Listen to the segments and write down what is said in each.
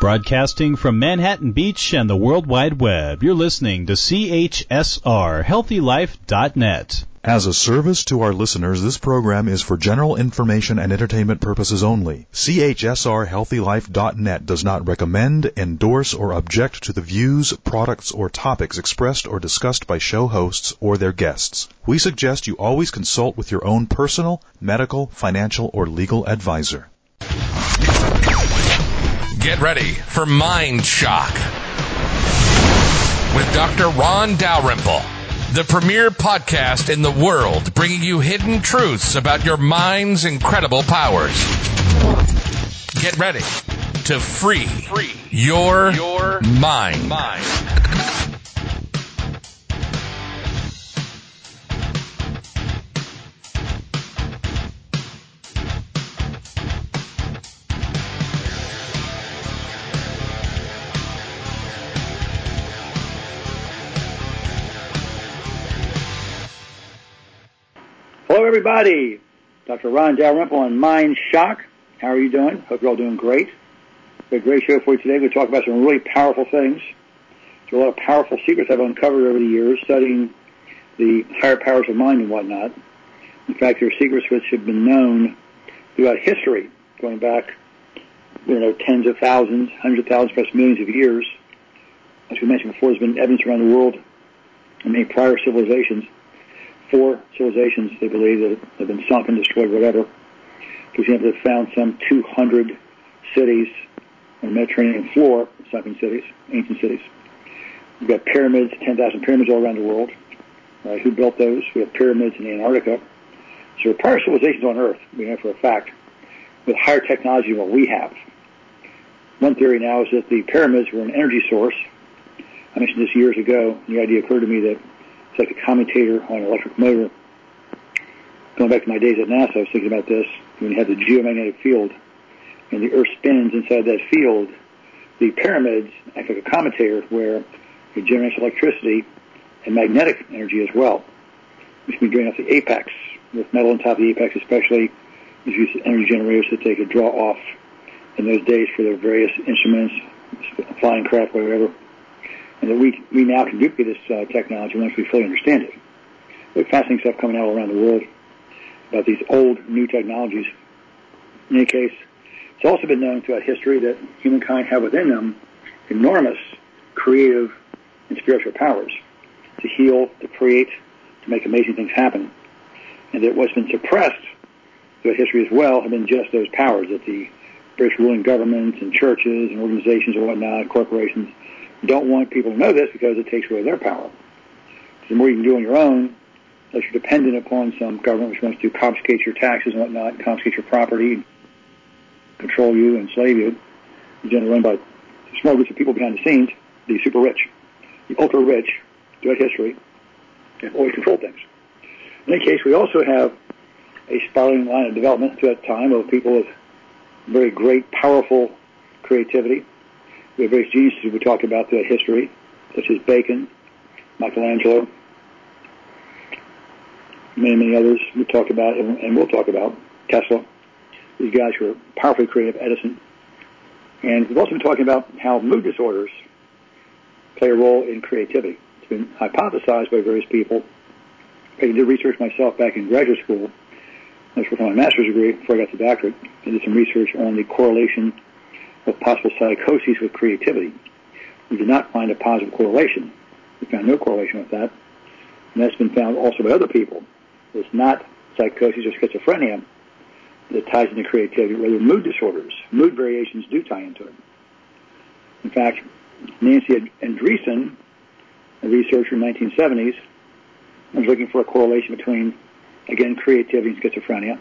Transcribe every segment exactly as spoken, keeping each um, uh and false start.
Broadcasting from Manhattan Beach and the World Wide Web, you're listening to C H S R Healthy Life dot net. As a service to our listeners, this program is for general information and entertainment purposes only. C H S R Healthy Life dot net does not recommend, endorse, or object to the views, products, or topics expressed or discussed by show hosts or their guests. We suggest you always consult with your own personal, medical, financial, or legal advisor. Get ready for Mind Shock with Doctor Ron Dalrymple, the premier podcast in the world, bringing you hidden truths about your mind's incredible powers. Get ready to free, free your, your mind. mind. Hello, everybody. Doctor Ron Dalrymple on Mind Shock. How are you doing? Hope you're all doing great. We have a great show for you today. We're going to talk about some really powerful things. There are a lot of powerful secrets I've uncovered over the years studying the higher powers of mind and whatnot. In fact, there are secrets which have been known throughout history, going back, you know, tens of thousands, hundreds of thousands, perhaps millions of years. As we mentioned before, there's been evidence around the world in many prior civilizations. Four civilizations, they believe, that have been sunken, destroyed, whatever. For example, they found some two hundred cities on the Mediterranean floor, sunken cities, ancient cities. We've got pyramids, ten thousand pyramids all around the world. Uh, who built those? We have pyramids in Antarctica. So there are prior civilizations on Earth, we know for a fact, with higher technology than what we have. One theory now is that the pyramids were an energy source. I mentioned this years ago, and the idea occurred to me that it's like a commutator on an electric motor. Going back to my days at NASA, I was thinking about this. When you have the geomagnetic field and the Earth spins inside that field, the pyramids act like a commutator where it generates electricity and magnetic energy as well, which can be drained off the apex. With metal on top of the apex especially, is used energy generators that they could draw off in those days for their various instruments, flying craft, whatever. And that we we now can duplicate this uh, technology once we fully understand it. There's fascinating stuff coming out all around the world about these old, new technologies. In any case, it's also been known throughout history that humankind have within them enormous creative and spiritual powers to heal, to create, to make amazing things happen. And that what's been suppressed throughout history as well have been just those powers, that the British ruling governments and churches and organizations and whatnot, corporations, don't want people to know this because it takes away their power. So the more you can do on your own, less you're dependent upon some government which wants to confiscate your taxes and whatnot, confiscate your property, control you, enslave you. It's generally run by small groups of people behind the scenes, the super rich, the ultra rich, throughout history, have always controlled things. In any case, we also have a spiraling line of development throughout time of people with very great, powerful creativity. We have various geniuses we talked about throughout history, such as Bacon, Michelangelo, many, many others we talked about and, and we'll talk about, Tesla, these guys who are powerfully creative, Edison. And we've also been talking about how mood disorders play a role in creativity. It's been hypothesized by various people. I did research myself back in graduate school. I was working on my master's degree before I got to doctorate. I did some research on the correlation of possible psychoses with creativity. We did not find a positive correlation. We found no correlation with that. And that's been found also by other people. It's not psychosis or schizophrenia that ties into creativity, rather mood disorders. Mood variations do tie into it. In fact, Nancy Andreessen, a researcher in the nineteen seventies, was looking for a correlation between, again, creativity and schizophrenia,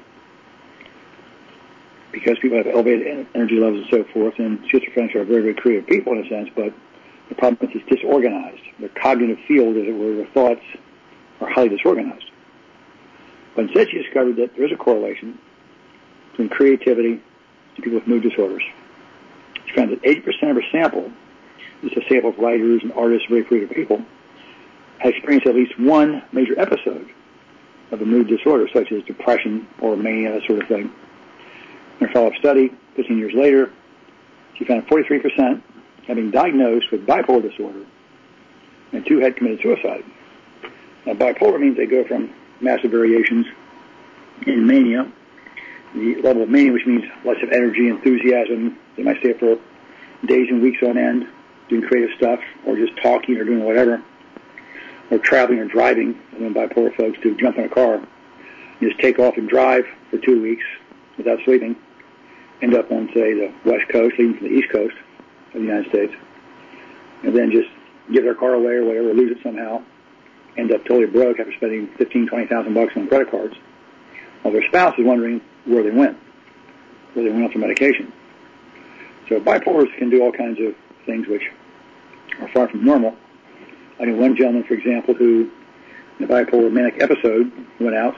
because people have elevated energy levels and so forth, and schizophrenics are very, very creative people in a sense, but the problem is it's disorganized. Their cognitive field, as it were, their thoughts are highly disorganized. But instead she discovered that there is a correlation between creativity and people with mood disorders. She found that eighty percent of her sample, this is a sample of writers and artists, very creative people, had experienced at least one major episode of a mood disorder, such as depression or mania, that sort of thing. In a follow-up study, fifteen years later, She found forty-three percent had been diagnosed with bipolar disorder, and two had committed suicide. Now, bipolar means they go from massive variations in mania, the level of mania, which means lots of energy, enthusiasm. They might stay up for days and weeks on end doing creative stuff, or just talking or doing whatever, or traveling or driving. And then bipolar folks do jump in a car, just take off and drive for two weeks without sleeping, end up on, say, the West Coast, leaving from the East Coast of the United States, and then just give their car away or whatever, lose it somehow, end up totally broke after spending fifteen, twenty thousand bucks on credit cards, while their spouse is wondering where they went, where they went off their medication. So bipolars can do all kinds of things which are far from normal. I know one gentleman, for example, who in a bipolar manic episode went out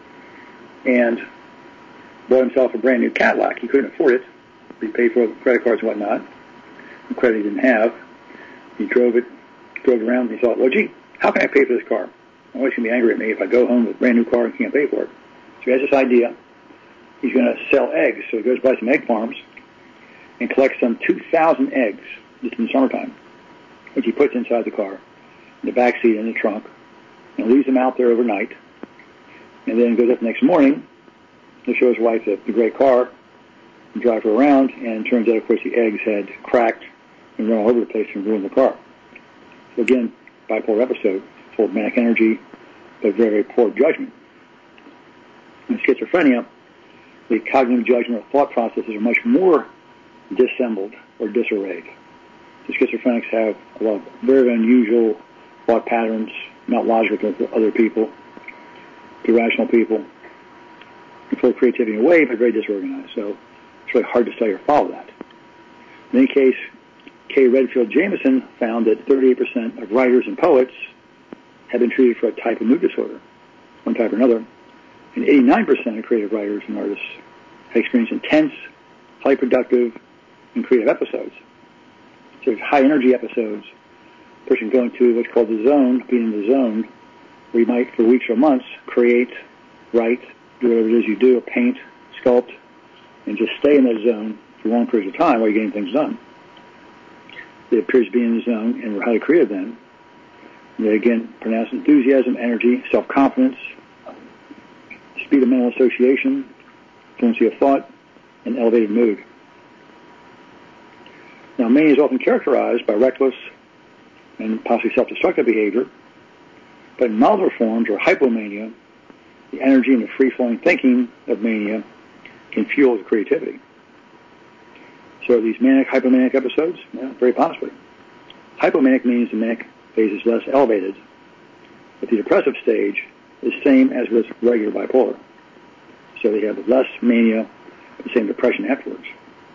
and bought himself a brand new Cadillac. He couldn't afford it. He paid for credit cards and whatnot. The credit he didn't have. He drove it, drove it around, and he thought, well, gee, how can I pay for this car? I'm always going to be angry at me if I go home with a brand new car and can't pay for it. So he has this idea. He's going to sell eggs. So he goes by some egg farms and collects some two thousand eggs just in the summertime, which he puts inside the car, in the back seat, in the trunk, and leaves them out there overnight. And then goes up the next morning to show his wife the, the great car and drive her around. And it turns out, of course, the eggs had cracked and run all over the place and ruined the car. So again, bipolar episode, full of manic energy, but very, very poor judgment. In schizophrenia, the cognitive judgment or thought processes are much more dissembled or disarrayed. The schizophrenics have a lot of very unusual thought patterns, not logical to other people, to rational people, and full of creativity in a way, but very disorganized. So it's really hard to study or follow that. In any case, K. Redfield Jameson found that thirty-eight percent of writers and poets had been treated for a type of mood disorder, one type or another, and eighty-nine percent of creative writers and artists had experienced intense, highly productive, and creative episodes. So there's high-energy episodes, a person going to what's called the zone, being in the zone, where you might, for weeks or months, create, write, do whatever it is you do, paint, sculpt, and just stay in that zone for long periods of time while you're getting things done. They appear to be in the zone, and we're highly creative then. And they, again, pronounce enthusiasm, energy, self-confidence, speed of mental association, fluency of thought, and elevated mood. Now, mania is often characterized by reckless and possibly self-destructive behavior, but in milder forms, or hypomania, the energy and the free-flowing thinking of mania can fuel the creativity. So are these manic, hypomanic episodes? Yeah, very possibly. Hypomanic means the manic phase is less elevated, but the depressive stage is the same as with regular bipolar. So they have less mania, the same depression afterwards.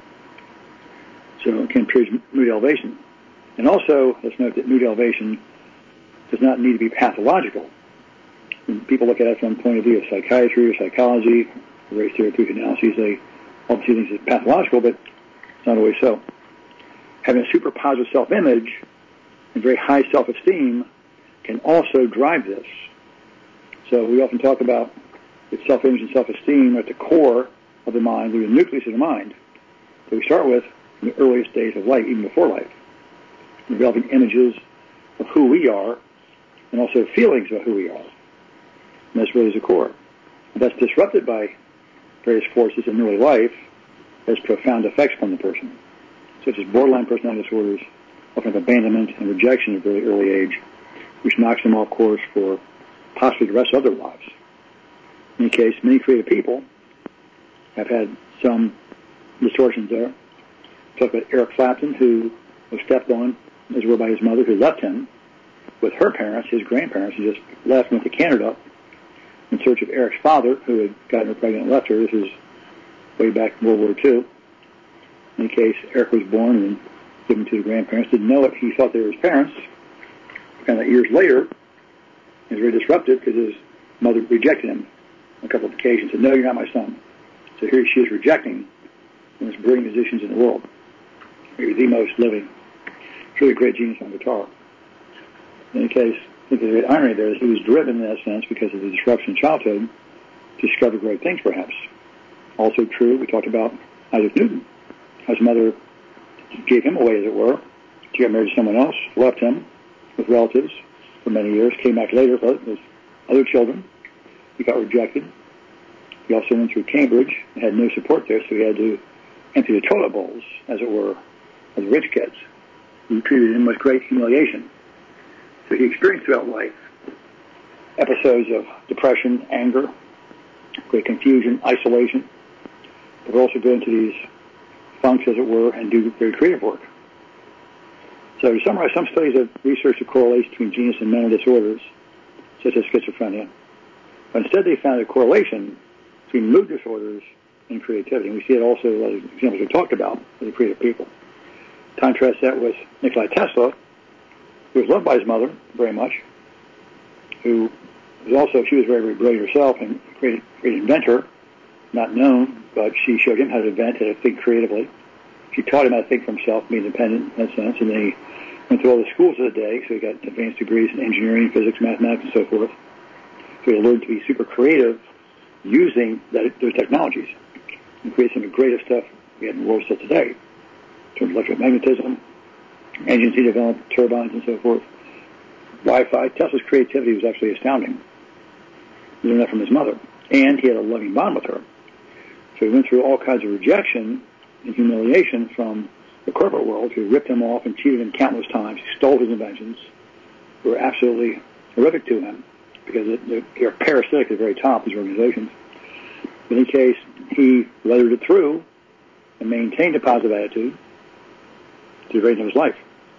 So it can produce mood elevation. And also, let's note that mood elevation does not need to be pathological. When people look at it from the point of view of psychiatry or psychology, various therapeutic analyses, they often see things as pathological, but it's not always so. Having a super positive self-image and very high self-esteem can also drive this. So we often talk about that self-image and self-esteem are at the core of the mind, the nucleus of the mind that we start with in the earliest days of life, even before life. Developing images of who we are and also feelings about who we are. And that's really the core. And that's disrupted by various forces in early life, has profound effects on the person, such as borderline personality disorders, often abandonment and rejection at a very early age, which knocks them off course for possibly the rest of their lives. In any case, many creative people have had some distortions there. Talk about Eric Clapton, who was stepped on, as well, by his mother, who left him with her parents, his grandparents, and just left, went to Canada in search of Eric's father, who had gotten her pregnant and left her. This is way back in World War Two. In any case, Eric was born and given to the grandparents. Didn't know it. He thought they were his parents. Kind of years later, he was very disrupted because his mother rejected him on a couple of occasions. Said, "No, you're not my son." So here she is rejecting one of the most brilliant musicians in the world. Maybe the most living. Truly great genius on guitar. In any case, I think the great irony there is he was driven in that sense because of the disruption in childhood to discover great things, perhaps. Also true, we talked about Isaac Newton. His mother gave him away, as it were. She got married to someone else, left him with relatives for many years, came back later with other children. He got rejected. He also went through Cambridge and had no support there, so he had to empty the toilet bowls, as it were, of the rich kids, who treated him with great humiliation. So he experienced throughout life episodes of depression, anger, great confusion, isolation, but also go into these funks, as it were, and do very creative work. So to summarize, some studies have researched the correlation between genius and mental disorders, such as schizophrenia. But instead they found a correlation between mood disorders and creativity. And we see it also, as examples we talked about, with the creative people. Contrast that with Nikola Tesla, who was loved by his mother very much, who was also, she was very, very brilliant herself and a great, great inventor, not known, but she showed him how to invent, how to think creatively. She taught him how to think for himself, be independent in that sense, and then he went through all the schools of the day, so he got advanced degrees in engineering, physics, mathematics, and so forth. So he learned to be super creative using that, those technologies and create some of the greatest stuff we have in the world still today, in terms of electromagnetism, engines he developed, turbines, and so forth. Wi-Fi. Tesla's creativity was actually astounding. He learned that from his mother. And he had a loving bond with her. So he went through all kinds of rejection and humiliation from the corporate world, who ripped him off and cheated him countless times. He stole his inventions, who were absolutely horrific to him because they're parasitic at the very top of these organizations. In any case, he weathered it through and maintained a positive attitude to the very end of his life.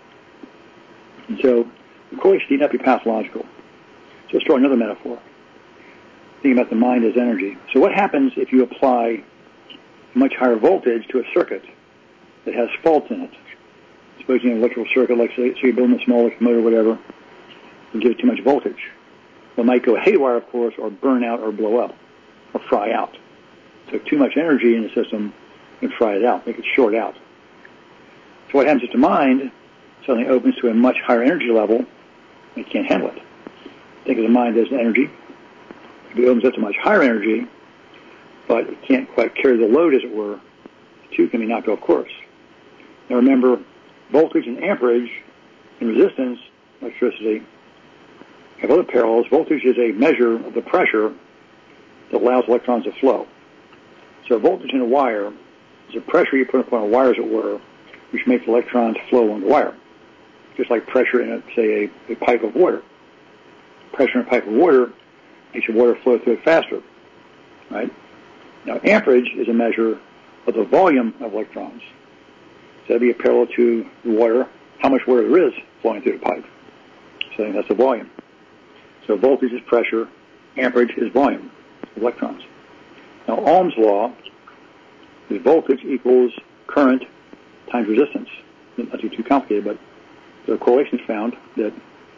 And so the correlation need not be pathological. So let's draw another metaphor. Thinking about the mind as energy. So what happens if you apply much higher voltage to a circuit that has faults in it? Suppose you have an electrical circuit, like say, so you're building a small motor or whatever, and give it too much voltage. Well, it might go haywire, of course, or burn out or blow up or fry out. So too much energy in the system can fry it out, make it short out. So what happens if the mind suddenly opens to a much higher energy level and it can't handle it? Think of the mind as energy. If it opens up to much higher energy, but it can't quite carry the load, as it were, the two can be knocked off course. Now remember, voltage and amperage and resistance, electricity, have other parallels. Voltage is a measure of the pressure that allows electrons to flow. So voltage in a wire is the pressure you put upon a wire, as it were, which makes electrons flow on the wire. Just like pressure in, a, say, a, a pipe of water. Pressure in a pipe of water makes the water flow through it faster, right? Now, amperage is a measure of the volume of electrons. So that'd be a parallel to water, how much water there is flowing through the pipe. So that's the volume. So voltage is pressure, amperage is volume of electrons. Now, Ohm's law is voltage equals current times resistance. Not too, too complicated, but the correlation is found that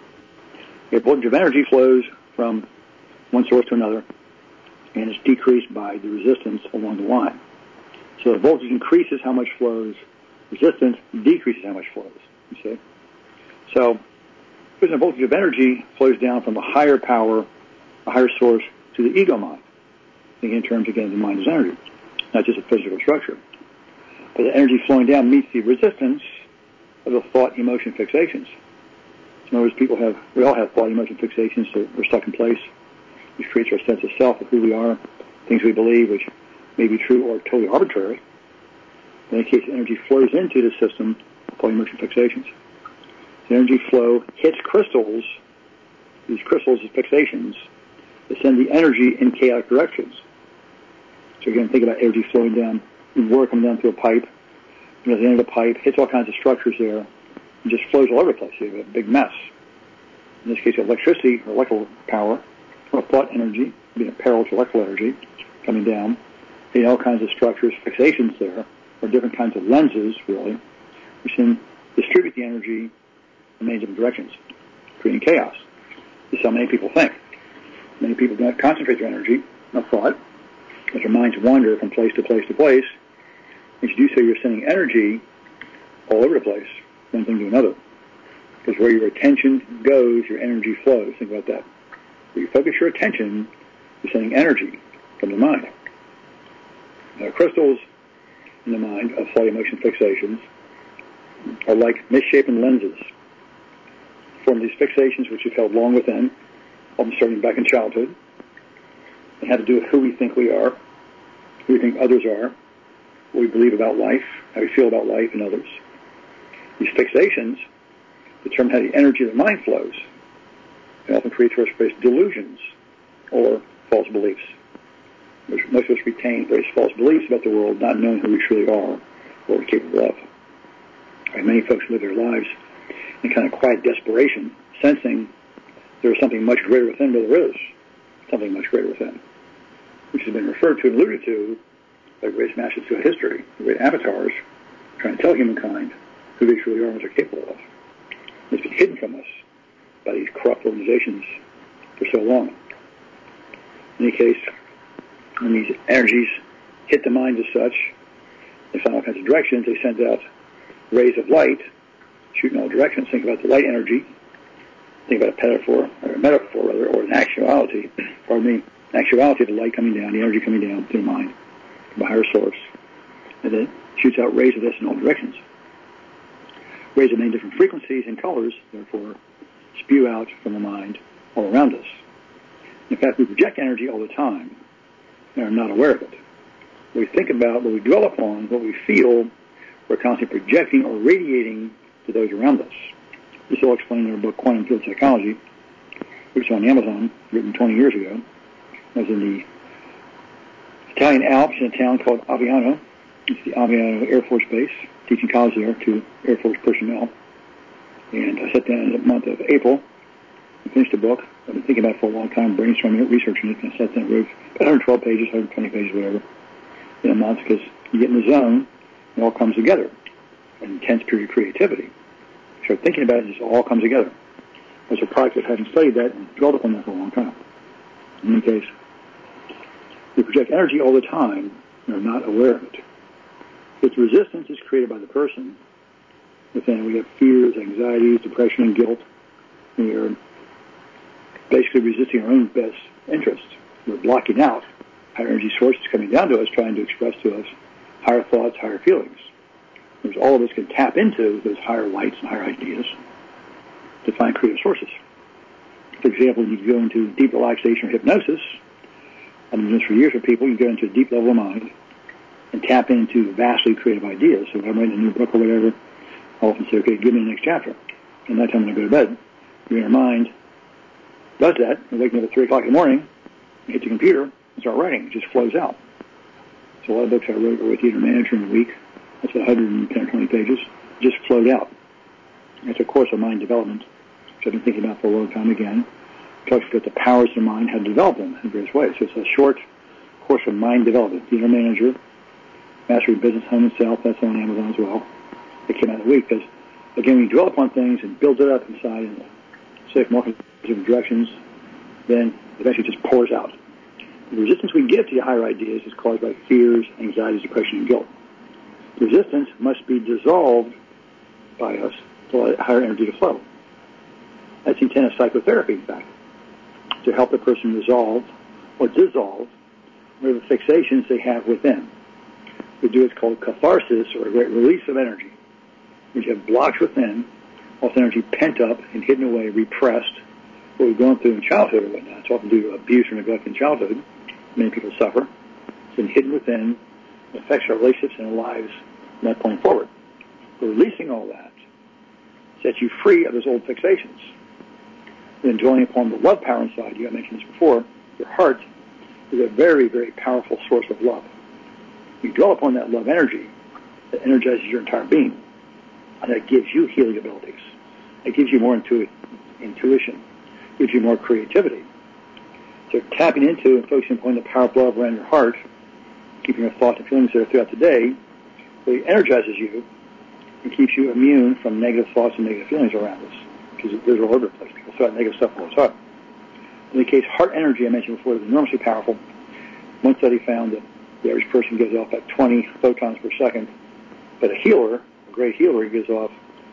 a voltage of energy flows from one source to another, and it's decreased by the resistance along the line. So the voltage increases how much flows, resistance decreases how much flows, you see. So, because the voltage of energy flows down from a higher power, a higher source, to the ego mind. Thinking in terms, again, of the mind as energy, not just a physical structure. But the energy flowing down meets the resistance of the thought, emotion, fixations. So in other words, people have, we all have thought, emotion, fixations that we're stuck in place, which creates our sense of self, of who we are, things we believe, which may be true or totally arbitrary. In any case, energy flows into the system of thought, emotion, fixations. The energy flow hits crystals, these crystals of fixations, that send the energy in chaotic directions. So again, think about energy flowing down, water coming down through a pipe, and at the end of the pipe, hits all kinds of structures there, and just flows all over the place. So you have a big mess. In this case, electricity, or electrical power, or thought energy, being a parallel to electrical energy, coming down, hitting all kinds of structures, fixations there, or different kinds of lenses, really, which then distribute the energy in many different directions, creating chaos. This is how many people think. Many people do not concentrate their energy on thought, as their minds wander from place to place to place. As you do so, you're sending energy all over the place, one thing to another. Because where your attention goes, your energy flows. Think about that. Where you focus your attention, you're sending energy from the mind. Now, crystals in the mind of thought, emotion, fixations are like misshapen lenses, form these fixations which we've held long within, often starting back in childhood, and have to do with who we think we are, who we think others are, what we believe about life, how we feel about life and others. These fixations determine how the energy of the mind flows, and often create for us various delusions or false beliefs. Most of us retain various false beliefs about the world, not knowing who we truly are, what we're capable of. And many folks live their lives in kind of quiet desperation, sensing there is something much greater within, but there is something much greater within, which has been referred to and alluded to by great masters throughout history, great avatars, trying to tell humankind who they truly are and what they're capable of. It's been hidden from us by these corrupt organizations for so long. In any case, when these energies hit the mind as such, they find all kinds of directions. They send out rays of light, shooting all directions. Think about the light energy. Think about a metaphor, or a metaphor rather, or an actuality. Pardon me, an actuality of the light coming down, the energy coming down to the mind from a higher source, and then shoots out rays of this in all directions. Rays of many different frequencies and colors, therefore, spew out from the mind all around us. In fact, we project energy all the time and are not aware of it. What we think about, what we dwell upon, what we feel, we're constantly projecting or radiating to those around us. This is all explained in our book, Quantum Field Psychology, which is on Amazon, written twenty years ago. I was in the Italian Alps in a town called Aviano. It's the Aviano Air Force Base, teaching college there to Air Force personnel. And I sat down in the month of April and finished the book. I've been thinking about it for a long time, brainstorming it, researching it, and I sat down and wrote about one hundred twelve pages, one hundred twenty pages, whatever, in a month, because you get in the zone, it all comes together. An intense period of creativity. So thinking about it, it just all comes together. As a product of having studied that and dwelled upon that for a long time. In any case, we project energy all the time and are not aware of it. Its resistance is created by the person. Within we have fears, anxieties, depression, and guilt. We are basically resisting our own best interests. We're blocking out higher energy sources coming down to us, trying to express to us higher thoughts, higher feelings. Because all of us can tap into those higher lights and higher ideas to find creative sources. For example, you go into deep relaxation or hypnosis. I've been doing this for years with people. You go into a deep level of mind and tap into vastly creative ideas. So if I'm writing a new book or whatever, I'll often say, okay, give me the next chapter. And that time when I go to bed, your inner mind does that, and waking up at three o'clock in the morning, you hit the computer and start writing. It just flows out. So a lot of books I wrote were with the Inner Manager in a week. That's one hundred ten or twenty pages. It just flowed out. It's a course of mind development, which I've been thinking about for a long time again. It talks about the powers of the mind, how to develop them in various ways. So it's a short course of mind development. The Inner Manager, Mastery of Business, Home and Self, that's on Amazon as well. It came out in a week because, again, when you dwell upon things and build it up inside and safe multiple different directions, then eventually it just pours out. The resistance we give to the higher ideas is caused by fears, anxieties, depression, and guilt. The resistance must be dissolved by us to allow higher energy to flow. That's the intent of psychotherapy, in fact, to help the person resolve or dissolve whatever fixations they have within. We do what's called catharsis, or a great release of energy. We have blocks within, all this energy pent up and hidden away, repressed, what we've gone through in childhood or whatnot. It's often due to abuse or neglect in childhood. Many people suffer. It's been hidden within. It affects our relationships and our lives from that point forward. But releasing all that sets you free of those old fixations. Then dwelling upon the love power inside you, I mentioned this before, your heart is a very, very powerful source of love. You dwell upon that love energy that energizes your entire being, and that gives you healing abilities. It gives you more intu- intuition, gives you more creativity. So tapping into and focusing upon the power of love around your heart, keeping your thoughts and feelings there throughout the day, really energizes you and keeps you immune from negative thoughts and negative feelings around us. Because those are all over the place. People throw out negative stuff all the time. In the case, heart energy, I mentioned before, is enormously powerful. One study found that the average person gives off about twenty photons per second, but a healer, a great healer, gives off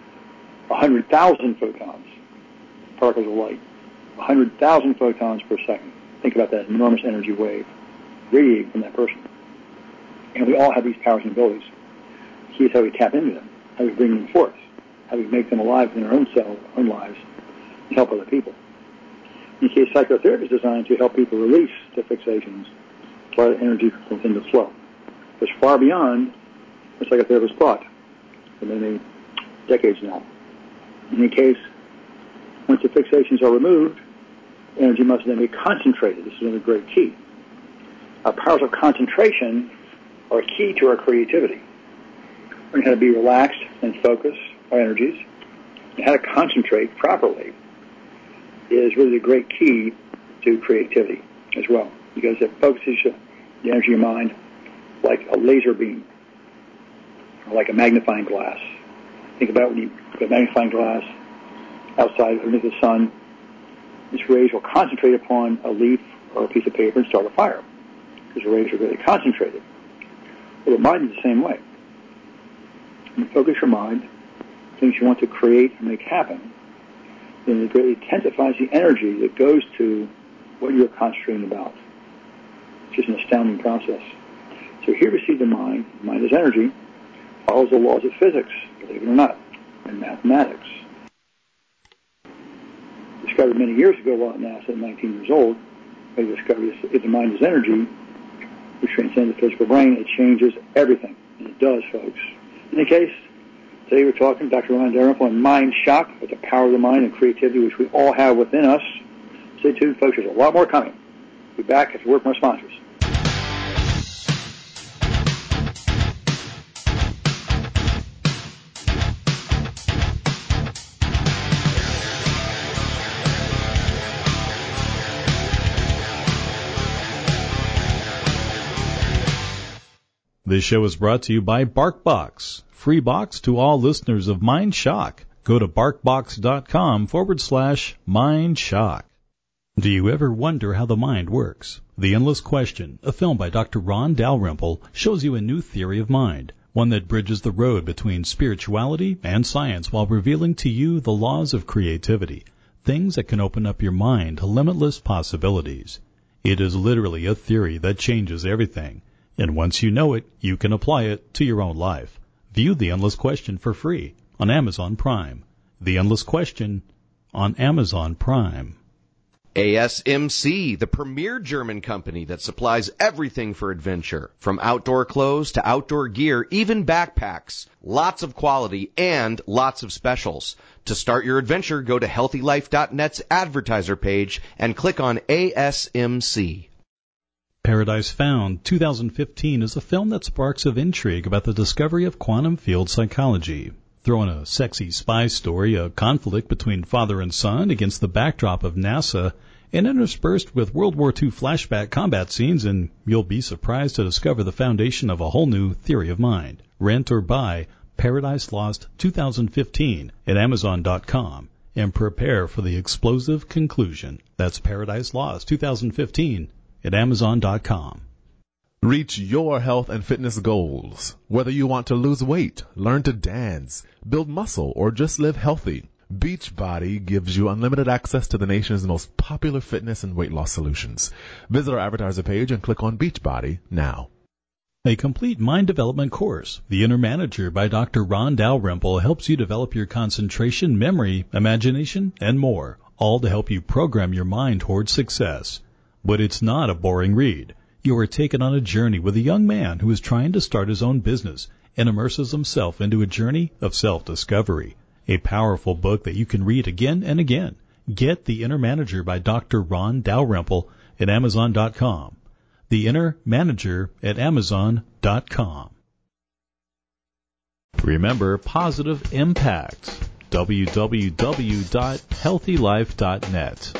one hundred thousand photons, particles of light, one hundred thousand photons per second. Think about that enormous energy wave radiating from that person. And we all have these powers and abilities. The key is how we tap into them, how we bring them forth. how we make them alive in our own self, own lives, and help other people. In the case, psychotherapy is designed to help people release their fixations, to let energy within the flow. It's far beyond what psychotherapists thought for many decades now. In any case, once the fixations are removed, energy must then be concentrated. This is another great key. Our powers of concentration are key to our creativity. Learning how to be relaxed and focus our energies, and how to concentrate properly is really a great key to creativity as well, because it focuses the energy of your mind like a laser beam, or like a magnifying glass. Think about when you put a magnifying glass outside underneath the sun, its rays will concentrate upon a leaf or a piece of paper and start a fire, because the rays are really concentrated. Well, the mind is the same way. When you focus your mind, things you want to create and make happen, then it greatly intensifies the energy that goes to what you're concentrating about. It's just an astounding process. So here we see the mind. The mind is energy, follows the laws of physics, believe it or not, and mathematics. Discovered many years ago while at NASA at nineteen years old, they discovered if the mind is energy, which transcends the physical brain, it changes everything. And it does, folks. In any case, today we're talking to Doctor Ron Dalrymple on Mind Shock, with the power of the mind and creativity which we all have within us. Stay tuned, folks. There's a lot more coming. We'll be back after word from our sponsors. This show is brought to you by BarkBox. Free box to all listeners of Mind Shock. Go to barkbox.com forward slash Mind Shock. Do you ever wonder how the mind works? The Endless Question, a film by Doctor Ron Dalrymple, shows you a new theory of mind, one that bridges the road between spirituality and science while revealing to you the laws of creativity, things that can open up your mind to limitless possibilities. It is literally a theory that changes everything. And once you know it, you can apply it to your own life. View The Endless Question for free on Amazon Prime. The Endless Question on Amazon Prime. A S M C, the premier German company that supplies everything for adventure, from outdoor clothes to outdoor gear, even backpacks. Lots of quality and lots of specials. To start your adventure, go to healthy life dot net's advertiser page and click on A S M C. Paradise Found two thousand fifteen is a film that sparks of intrigue about the discovery of quantum field psychology. Throw in a sexy spy story, a conflict between father and son against the backdrop of NASA, and interspersed with World War Two flashback combat scenes, and you'll be surprised to discover the foundation of a whole new theory of mind. Rent or buy Paradise Lost two thousand fifteen at Amazon dot com and prepare for the explosive conclusion. That's Paradise Lost two thousand fifteen at Amazon dot com. Reach your health and fitness goals. Whether you want to lose weight, learn to dance, build muscle, or just live healthy, Beachbody gives you unlimited access to the nation's most popular fitness and weight loss solutions. Visit our advertiser page and click on Beachbody now. A complete mind development course, The Inner Manager by Doctor Ron Dalrymple, helps you develop your concentration, memory, imagination, and more, all to help you program your mind towards success. But it's not a boring read. You are taken on a journey with a young man who is trying to start his own business and immerses himself into a journey of self-discovery. A powerful book that you can read again and again. Get The Inner Manager by Doctor Ron Dalrymple at Amazon dot com. The Inner Manager at Amazon dot com. Remember positive impact. w w w dot healthy life dot net.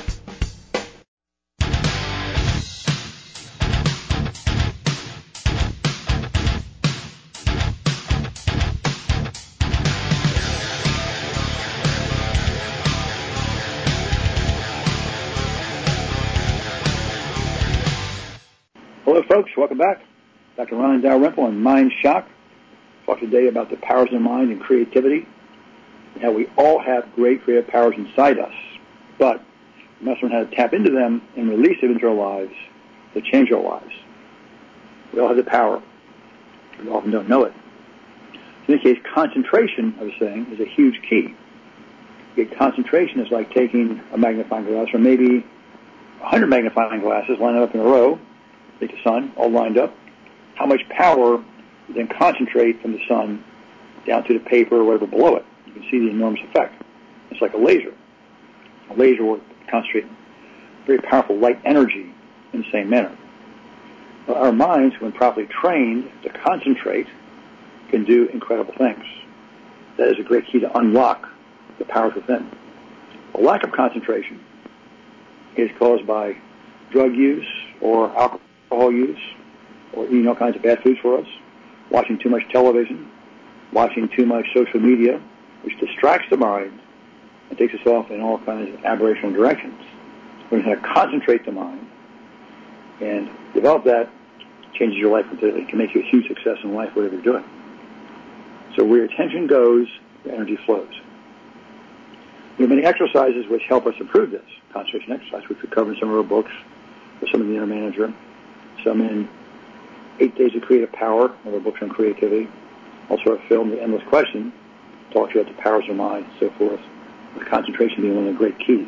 Hello, folks. Welcome back. Doctor Ron Dalrymple on Mind Shock. Talk today about the powers of the mind and creativity, and how we all have great creative powers inside us, but we must learn how to tap into them and release them into our lives to change our lives. We all have the power. We often don't know it. In this case, concentration, I was saying, is a huge key. Get concentration is like taking a magnifying glass, or maybe one hundred magnifying glasses, lined up in a row, like the sun, all lined up. How much power you then concentrate from the sun down to the paper or whatever below it. You can see the enormous effect. It's like a laser. A laser will concentrate very powerful light energy in the same manner. But our minds, when properly trained to concentrate, can do incredible things. That is a great key to unlock the powers within. A lack of concentration is caused by drug use or alcohol use or eating all kinds of bad foods for us, watching too much television, watching too much social media, which distracts the mind and takes us off in all kinds of aberrational directions. When you have to concentrate the mind and develop that, changes your life completely. It can make you a huge success in life, whatever you're doing. So where your attention goes, your energy flows. There are many exercises which help us improve this. Concentration exercise, which we cover in some of our books, or some in the Inner Manager, some in Eight Days of Creative Power, one of our books on creativity. Also our film, The Endless Question, talks about the powers of mind and so forth, with concentration being one of the great keys.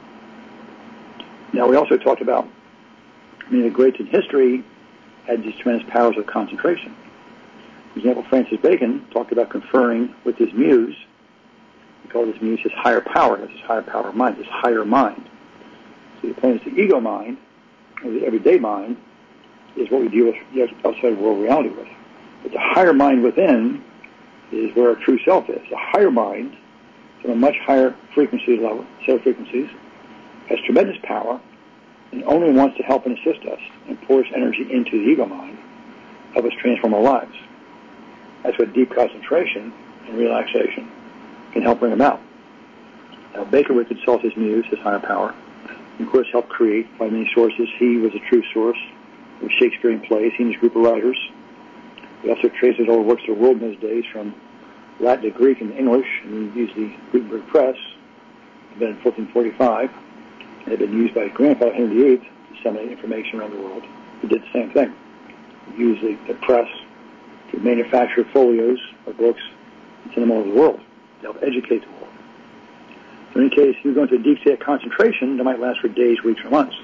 Now, we also talked about many of the greats in history had these tremendous powers of concentration. For example, Francis Bacon talked about conferring with his muse. He called his muse his higher power. That's his higher power of mind, his higher mind. So the point is the ego mind, or the everyday mind, is what we deal with outside of world reality with. But the higher mind within is where our true self is. The higher mind, from a much higher frequency level, set of frequencies, has tremendous power and only wants to help and assist us and pours energy into the ego mind, help us transform our lives. That's what deep concentration and relaxation can help bring about. Now, Baker would consult his muse, his higher power, and of course helped create by many sources. He was a true source of Shakespearean plays, he and his group of writers. He also traces all the works of the world in those days from Latin to Greek and English, and he used the Gutenberg Press, then in fourteen forty-five, and had been used by his grandfather, Henry the Eighth, to disseminate information around the world. He did the same thing. He used the, the press to manufacture folios or books and send them all over the world to help educate the world. So in any case, if you go into a deep state of concentration, that might last for days, weeks, or months.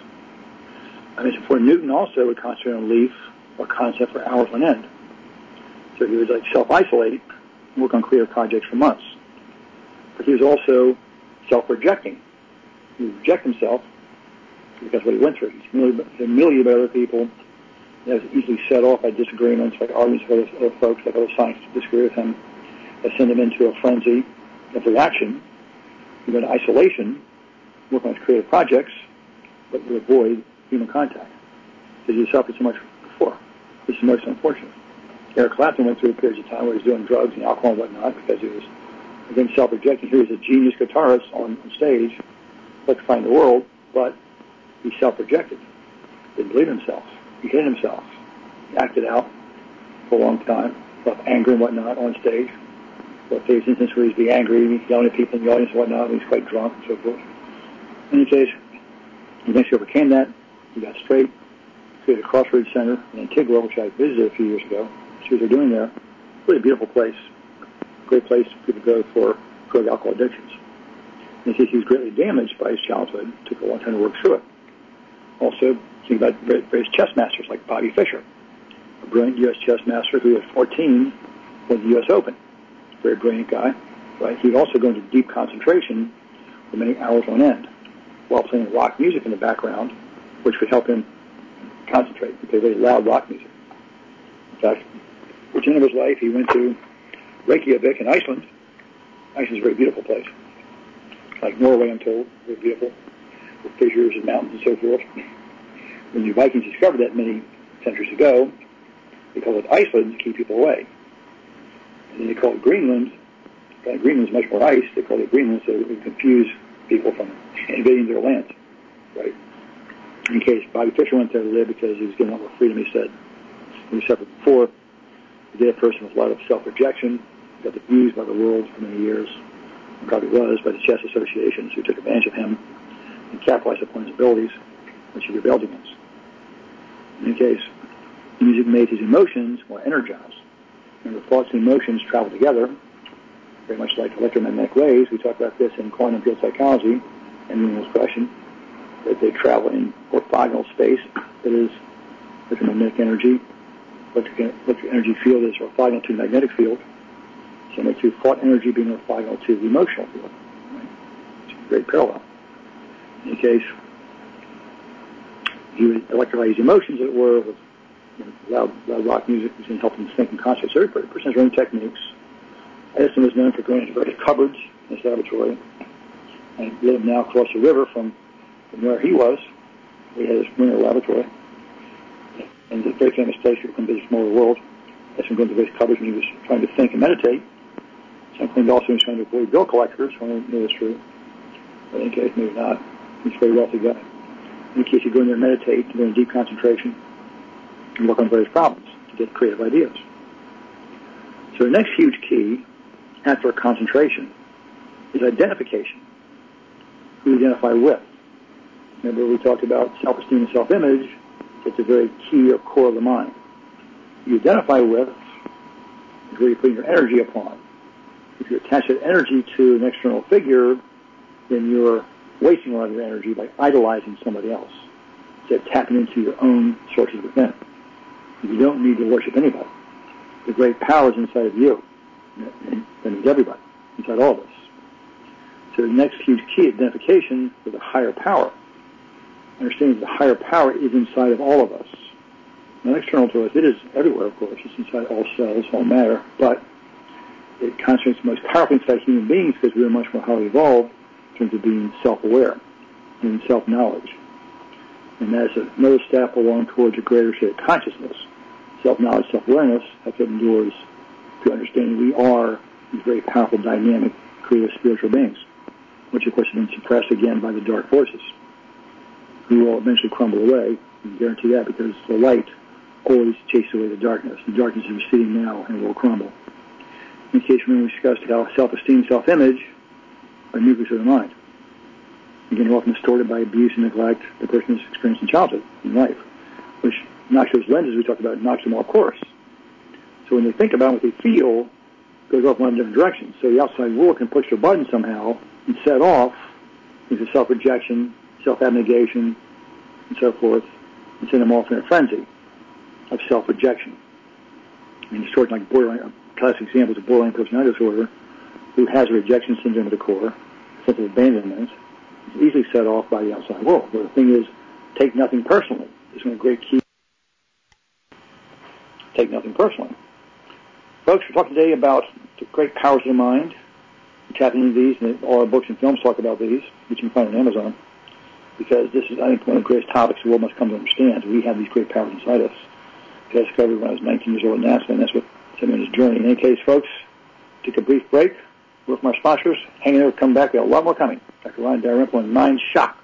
I mentioned before, Newton also would concentrate on a leaf or concept for hours on end. So he would like self-isolate and work on creative projects for months. But he was also self-rejecting. He would reject himself because of what he went through. He's humiliated by other people. He was easily set off by disagreements, like arguments with other, other folks, like other scientists disagree with him. That send him into a frenzy of reaction. He go into isolation, work on his creative projects, but to avoid human contact. Because he suffered so much before. This is most unfortunate. Eric Clapton went through periods of time where he was doing drugs and alcohol and whatnot because he was, again, self-rejecting. He was a genius guitarist on, on stage, electrifying the world, but he self-rejected. Didn't believe in himself. He hated himself. He acted out for a long time, with anger and whatnot on stage. But there was instances where he'd be angry, yelling at people in the audience and whatnot, and he was quite drunk and so forth. In any case, he eventually overcame that. He got straight, created a Crossroads Center in Antigua, which I visited a few years ago. See what they're doing there. Really beautiful place. Great place for people to go for drug alcohol addictions. And he was greatly damaged by his childhood. It took a long time to work through it. Also, think about various chess masters like Bobby Fischer, a brilliant U S chess master who at fourteen won the U S Open. Very brilliant guy. Right? He would also go into deep concentration for many hours on end while playing rock music in the background, which would help him concentrate. He played very loud rock music. In fact, towards the end of his life, he went to Reykjavik in Iceland. Iceland's a very beautiful place. Like Norway, I'm told, very beautiful, with fissures and mountains and so forth. When the Vikings discovered that many centuries ago, they called it Iceland to keep people away. And then they called it Greenland. Uh, Greenland's much more ice. They called it Greenland so it would confuse people from invading their land. Right? In case Bobby Fischer went there to live because he was getting a lot more freedom, he said. He suffered before. He was a person with a lot of self-rejection. He got abused by the world for many years. He probably was by the chess associations who took advantage of him and capitalized upon his abilities, which he rebelled against. In any case, music made his emotions more energized. Remember, thoughts and emotions travel together, very much like electromagnetic waves. We talk about this in quantum field psychology and human expression, that they travel in orthogonal space, that is, electromagnetic energy. Electric, electric energy field is orthogonal to the magnetic field. Similar to thought energy being orthogonal to the emotional field. Right? It's a great parallel. In any case, he would electrify his emotions, as it were, with you know, loud, loud rock music, which can help him think and concentrate. So every person has their own techniques. Edison was known for going into various cupboards in his laboratory, and lived now across the river from, from where he was. He had his winter laboratory. And it's a very famous place. People come visit from all over the world. Edison went to various cupboards when he was trying to think and meditate. Some claimed also he was trying to avoid bill collectors. I don't know if it's true. But in any case, maybe not. He's a very wealthy guy. In any case, you go in there and meditate, go in deep concentration, and work on various problems to get creative ideas. So the next huge key after concentration is identification. Who you identify with. Remember we talked about self-esteem and self-image. It's a very key or core of the mind. You identify with is where you put your energy upon. If you attach that energy to an external figure, then you're wasting a lot of your energy by idolizing somebody else. Instead of tapping into your own sources within. You don't need to worship anybody. The great power is inside of you. And it's everybody, inside all of us. So the next huge key is identification with a higher power. Understanding that the higher power is inside of all of us. Not external to us. It is everywhere, of course. It's inside all cells, all matter. But it concentrates most powerfully inside human beings because we are much more highly evolved in terms of being self-aware and self-knowledge. And that's another step along towards a greater state of consciousness. Self-knowledge, self-awareness have opened doors to understanding we are these very powerful, dynamic, creative spiritual beings, which of course have been suppressed again by the dark forces, who will eventually crumble away. You can guarantee that because the light always chases away the darkness. The darkness is receding now and will crumble. In case we discussed how self-esteem, self-image are nucleus of the mind. Again, often distorted by abuse and neglect the person has experienced in childhood, in life, which knocks those lenses we talked about, knocks them off course. So when they think about what they feel, it goes off in one different direction. So the outside world can push their button somehow and set off into self-rejection, self-abnegation, and so forth, and send them off in a frenzy of self-rejection. I mean, sort of like borderline, a classic example is a borderline personality disorder who has a rejection syndrome at the core, sense of abandonment, is easily set off by the outside world. But the thing is, take nothing personally. This is one of the great keys. Take nothing personally. Folks, we're talking today about the great powers of the mind. We tap into these, and all our books and films talk about these, which you can find on Amazon, because this is, I think, one of the greatest topics the world must come to understand. We have these great powers inside us. I discovered when I was nineteen years old at NASA, and that's what sent me on this journey. In any case, folks, take a brief break. Work from our sponsors. Hang in there, come back. We have a lot more coming. Doctor Ron Dalrymple and Mind Shock.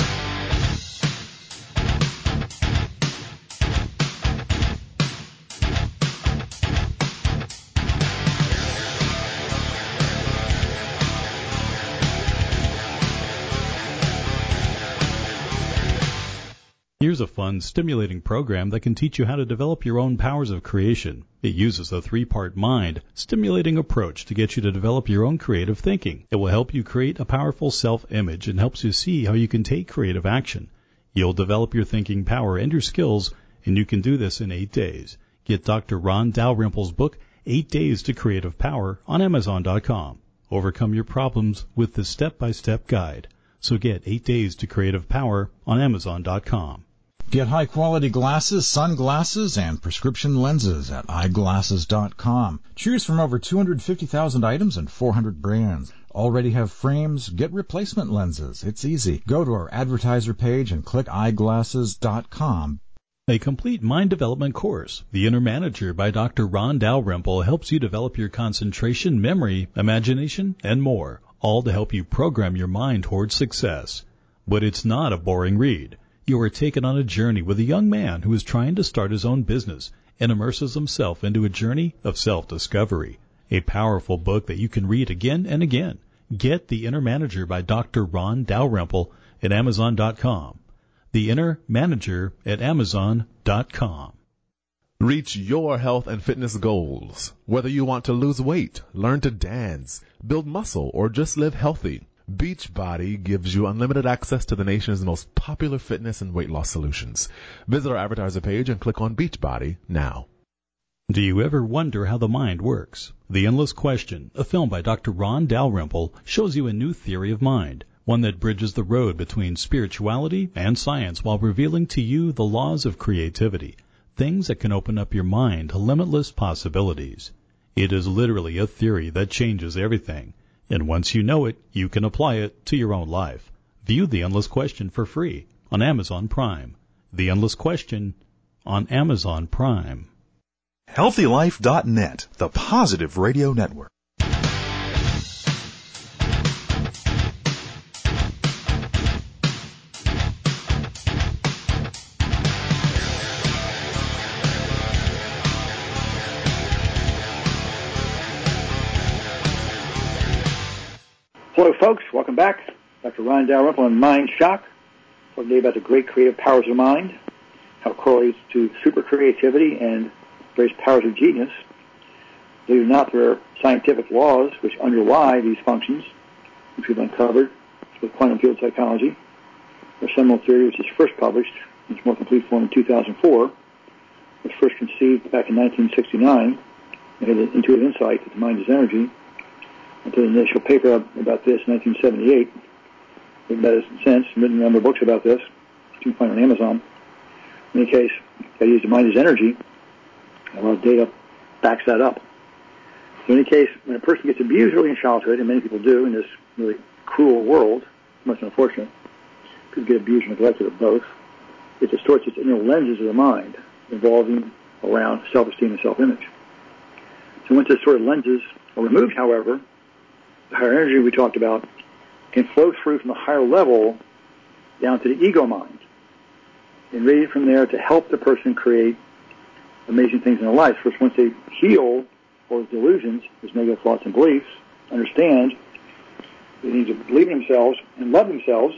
Here's a fun, stimulating program that can teach you how to develop your own powers of creation. It uses a three-part mind, stimulating approach to get you to develop your own creative thinking. It will help you create a powerful self-image and helps you see how you can take creative action. You'll develop your thinking power and your skills, and you can do this in eight days. Get Doctor Ron Dalrymple's book, Eight Days to Creative Power, on Amazon dot com. Overcome your problems with this step-by-step guide. So get Eight Days to Creative Power on Amazon dot com. Get high-quality glasses, sunglasses, and prescription lenses at eyeglasses dot com. Choose from over two hundred fifty thousand items and four hundred brands. Already have frames? Get replacement lenses. It's easy. Go to our advertiser page and click eyeglasses dot com. A complete mind development course, The Inner Manager by Doctor Ron Dalrymple, helps you develop your concentration, memory, imagination, and more, all to help you program your mind towards success. But it's not a boring read. You are taken on a journey with a young man who is trying to start his own business and immerses himself into a journey of self-discovery. A powerful book that you can read again and again. Get The Inner Manager by Doctor Ron Dalrymple at Amazon dot com. The Inner Manager at Amazon dot com. Reach your health and fitness goals. Whether you want to lose weight, learn to dance, build muscle, or just live healthy, Beachbody gives you unlimited access to the nation's most popular fitness and weight loss solutions. Visit our advertiser page and click on Beachbody now. Do you ever wonder how the mind works? The Endless Question, a film by Doctor Ron Dalrymple, shows you a new theory of mind, one that bridges the road between spirituality and science while revealing to you the laws of creativity. Things that can open up your mind to limitless possibilities. It is literally a theory that changes everything, and once you know it, you can apply it to your own life. View The Endless Question for free on Amazon Prime. The Endless Question on Amazon Prime. healthy life dot net, the positive radio network. Hello, folks. Welcome back. Doctor Ron Dalrymple on Mind Shock. Talking today about the great creative powers of the mind, how it correlates to super creativity and various powers of genius. Believe it or not, there are scientific laws which underlie these functions, which we've uncovered with quantum field psychology. Their seminal theory, which was first published in its more complete form in two thousand four, was first conceived back in nineteen sixty-nine. It had an intuitive insight that the mind is energy. I did an initial paper about this in nineteen seventy-eight. Written about it since, written a number of books about this. You can find on Amazon. In any case, I use the mind as energy. A lot of data backs that up. So in any case, when a person gets abused early in childhood, and many people do in this really cruel world, much unfortunate, people get abused and neglected or both, it distorts its inner lenses of the mind, involving around self-esteem and self-image. So once those sort of lenses are removed, however, the higher energy we talked about can flow through from the higher level down to the ego mind and radiate from there to help the person create amazing things in their lives. First, once they heal all those delusions, those negative thoughts and beliefs, understand they need to believe in themselves and love themselves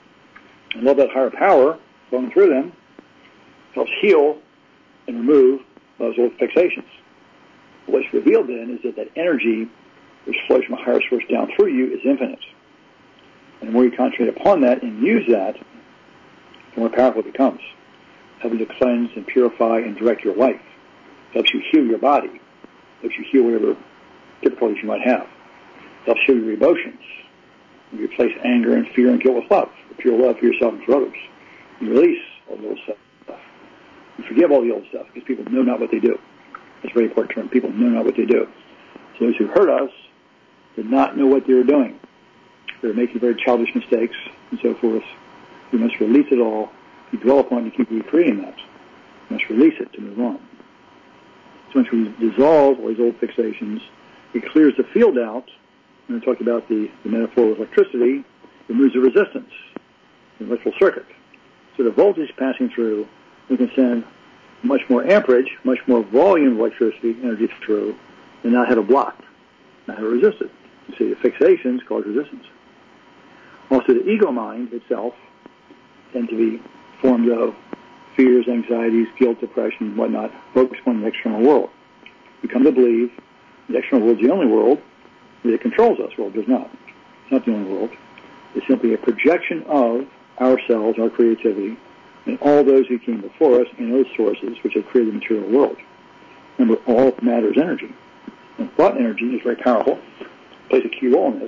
and love that higher power flowing through them, helps heal and remove those old fixations. What's revealed then is that that energy which flows from a higher source down through you is infinite. And the more you concentrate upon that and use that, the more powerful it becomes. Helping to cleanse and purify and direct your life. Helps you heal your body. Helps you heal whatever difficulties you might have. Helps heal your emotions. You replace anger and fear and guilt with love. With pure love for yourself and for others. You release all the old stuff. You forgive all the old stuff because people know not what they do. That's a very important term. People know not what they do. So those who hurt us did not know what they were doing. They were making very childish mistakes and so forth. You must release it all. You dwell upon it, you keep recreating that. You must release it to move on. So once we dissolve all these old fixations, it clears the field out. When we talked about the, the metaphor of electricity, it removes the resistance, the electrical circuit. So the voltage passing through, we can send much more amperage, much more volume of electricity energy through, and not have a block, not have a resistance. You see, the fixations cause resistance. Also, the ego mind itself tends to be formed of fears, anxieties, guilt, depression, and whatnot, focused on the external world. We come to believe the external world is the only world that controls us. Well, it does not. It's not the only world. It's simply a projection of ourselves, our creativity, and all those who came before us and those sources which have created the material world. Remember, all matter is energy. And thought energy is very powerful, plays a key role in this.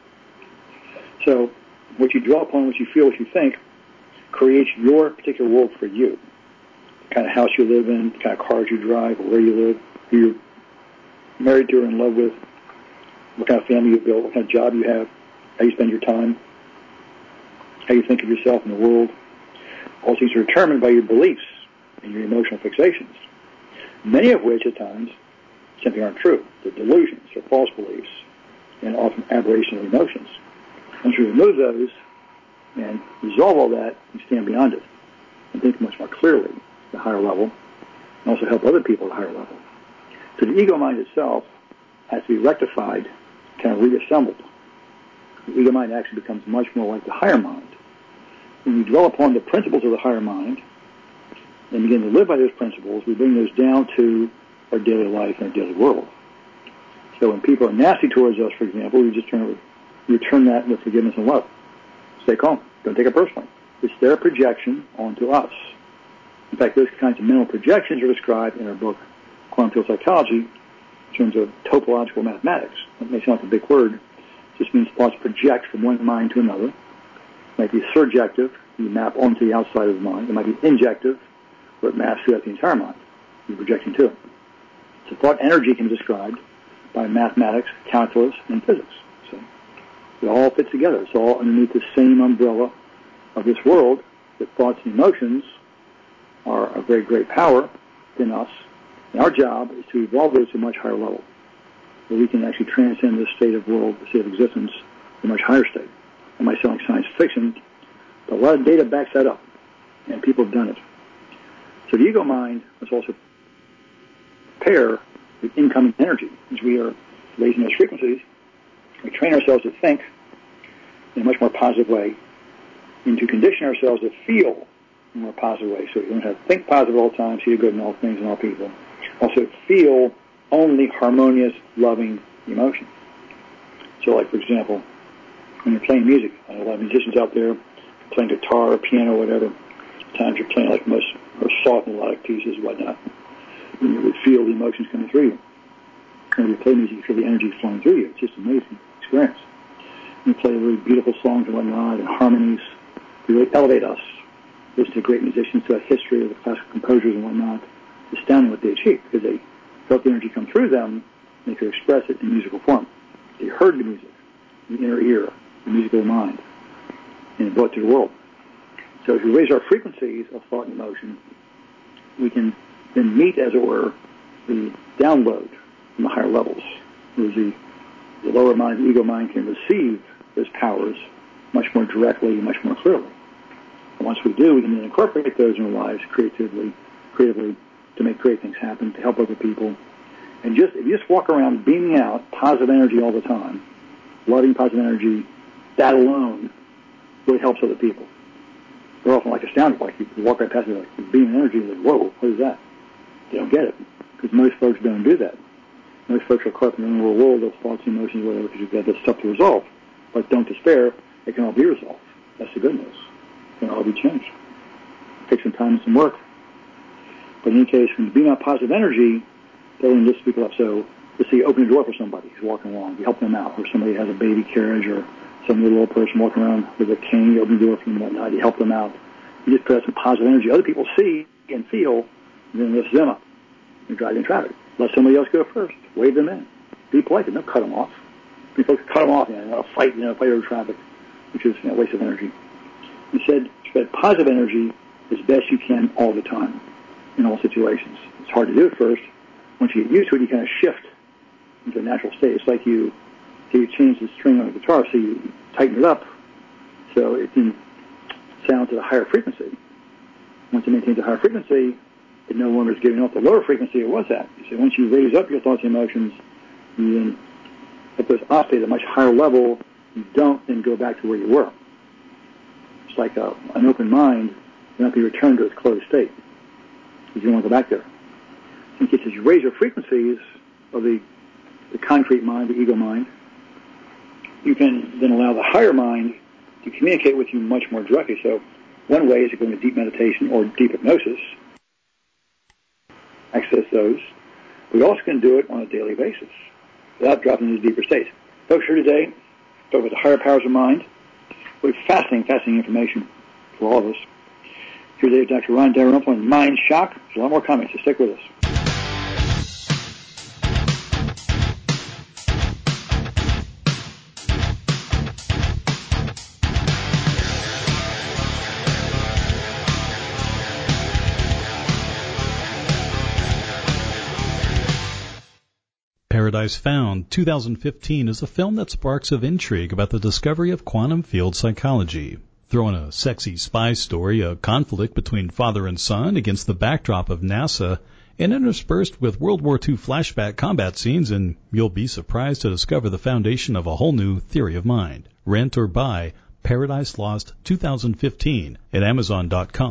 So what you draw upon, what you feel, what you think, creates your particular world for you. The kind of house you live in, the kind of cars you drive, where you live, who you're married to or in love with, what kind of family you build, what kind of job you have, how you spend your time, how you think of yourself in the world. All these things are determined by your beliefs and your emotional fixations, many of which at times simply aren't true. They're delusions or false beliefs and often aberration of emotions. Once you remove those and resolve all that, you stand beyond it and think much more clearly at the higher level and also help other people at a higher level. So the ego mind itself has to be rectified, kind of reassembled. The ego mind actually becomes much more like the higher mind. When you dwell upon the principles of the higher mind, and begin to live by those principles, we bring those down to our daily life and our daily world. So when people are nasty towards us, for example, we just turn, return that with forgiveness and love. Stay calm. Don't take it personally. It's their projection onto us. In fact, those kinds of mental projections are described in our book, Quantum Field Psychology, in terms of topological mathematics. It may sound like a big word. It just means thoughts project from one mind to another. It might be surjective. You map onto the outside of the mind. It might be injective, where it maps throughout the entire mind. You're projecting too. So thought energy can be described by mathematics, calculus, and physics. So it all fits together. It's all underneath the same umbrella of this world, that thoughts and emotions are a very great power in us. And our job is to evolve those to a much higher level, where we can actually transcend this state of world, the state of existence, to a much higher state. It might sound like science fiction, but a lot of data backs that up, and people have done it. So the ego mind must also prepare the incoming energy. As we are raising those frequencies, we train ourselves to think in a much more positive way, and to condition ourselves to feel in a more positive way. So you don't have to think positive all the time, see the good in all things and all people. Also feel only harmonious, loving emotion. So like, for example, when you're playing music, I know a lot of musicians out there playing guitar or piano or whatever, sometimes you're playing like most or soft melodic pieces and whatnot. And you would feel the emotions coming through you. When you play music, you feel the energy flowing through you. It's just an amazing experience. You play really beautiful songs and whatnot, and harmonies. They really elevate us. Listen to great musicians throughout history of the classical composers and whatnot. It's astounding what they achieved, because they felt the energy come through them, and they could express it in musical form. They heard the music, the inner ear, the musical mind, and it brought it to the world. So if we raise our frequencies of thought and emotion, we can then meet, as it were, the download from the higher levels, where the, the lower mind, the ego mind, can receive those powers much more directly and much more clearly. And once we do, we can then incorporate those in our lives creatively, creatively to make great things happen, to help other people. And just if you just walk around beaming out positive energy all the time, loving positive energy, that alone really helps other people. They're often like astounded, like you walk right past it, like beaming energy, like, whoa, what is that? They don't get it, because most folks don't do that. Most folks are caught in their own little world of thoughts, emotions, whatever, because you've got this stuff to resolve. But don't despair, it can all be resolved. That's the good news. It can all be changed. Take some time and some work. But in any case, when you beam out positive energy, that only lifts people up. So let's say you open a door for somebody who's walking along. You help them out. Or somebody has a baby carriage, or some little old person walking around with a cane. You open the door for them and whatnot. You help them out. You just put out some positive energy. Other people see and feel, and then lifts them up. You're driving traffic. Let somebody else go first. Wave them in. Be polite. Don't cut them off. I mean, folks cut them off, you know, fight, you know, fight over traffic, which is, you know, a waste of energy. Instead, spread positive energy as best you can all the time, in all situations. It's hard to do at first. Once you get used to it, you kind of shift into a natural state. It's like you, so you change the string on the guitar, so you tighten it up so it can sound at a higher frequency. Once it maintains a higher frequency, it no longer is giving off the lower frequency it was at. So once you raise up your thoughts and emotions, you then let those operate at a much higher level. You don't then go back to where you were. It's like a, an open mind. You're not going to return to its closed state, because you don't want to go back there. In case as you raise your frequencies of the, the concrete mind, the ego mind, you can then allow the higher mind to communicate with you much more directly. So one way is to go into deep meditation or deep hypnosis, access those. We also can do it on a daily basis without dropping into deeper states. Folks, here today, talk about the higher powers of mind. We have fascinating, fascinating information for all of us. Here today, Doctor Ron Dalrymple on Mind Shock. There's a lot more comments, so stick with us. Paradise Found two thousand fifteen is a film that sparks of intrigue about the discovery of quantum field psychology. Throw in a sexy spy story, a conflict between father and son against the backdrop of NASA, and interspersed with World War Two flashback combat scenes, and you'll be surprised to discover the foundation of a whole new theory of mind. Rent or buy Paradise Lost two thousand fifteen at Amazon dot com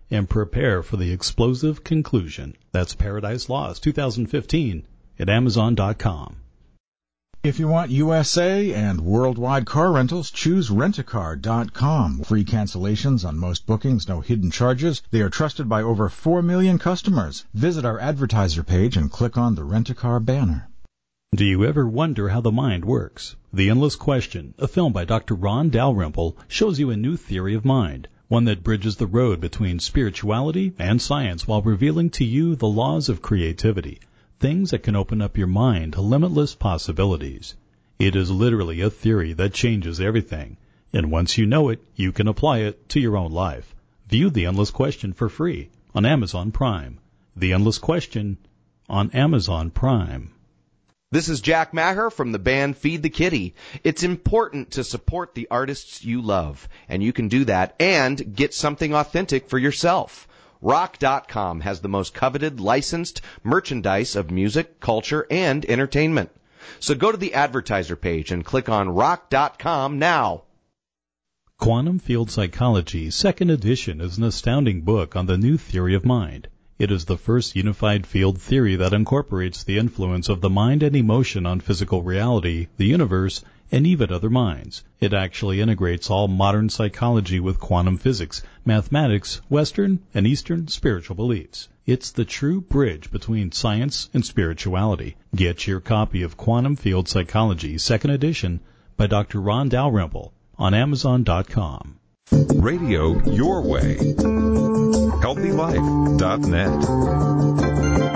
and prepare for the explosive conclusion. That's Paradise Lost twenty fifteen at Amazon dot com. If you want U S A and worldwide car rentals, choose rent a car dot com. Free cancellations on most bookings, no hidden charges. They are trusted by over four million customers. Visit our advertiser page and click on the Rent-A-Car banner. Do you ever wonder how the mind works? The Endless Question, a film by Doctor Ron Dalrymple, shows you a new theory of mind, one that bridges the road between spirituality and science while revealing to you the laws of creativity. Things that can open up your mind to limitless possibilities. It is literally a theory that changes everything, and once you know it, you can apply it to your own life. View The Endless Question for free on Amazon Prime. The Endless Question on Amazon Prime. This is Jack Maher from the band Feed the Kitty. It's important to support the artists you love, and you can do that and get something authentic for yourself. Rock dot com has the most coveted licensed merchandise of music, culture, and entertainment. So go to the advertiser page and click on Rock dot com now. Quantum Field Psychology, second edition, is an astounding book on the new theory of mind. It is the first unified field theory that incorporates the influence of the mind and emotion on physical reality, the universe, and even other minds. It actually integrates all modern psychology with quantum physics, mathematics, Western and Eastern spiritual beliefs. It's the true bridge between science and spirituality. Get your copy of Quantum Field Psychology, second edition, by Doctor Ron Dalrymple on Amazon dot com. Radio your way. healthy life dot net.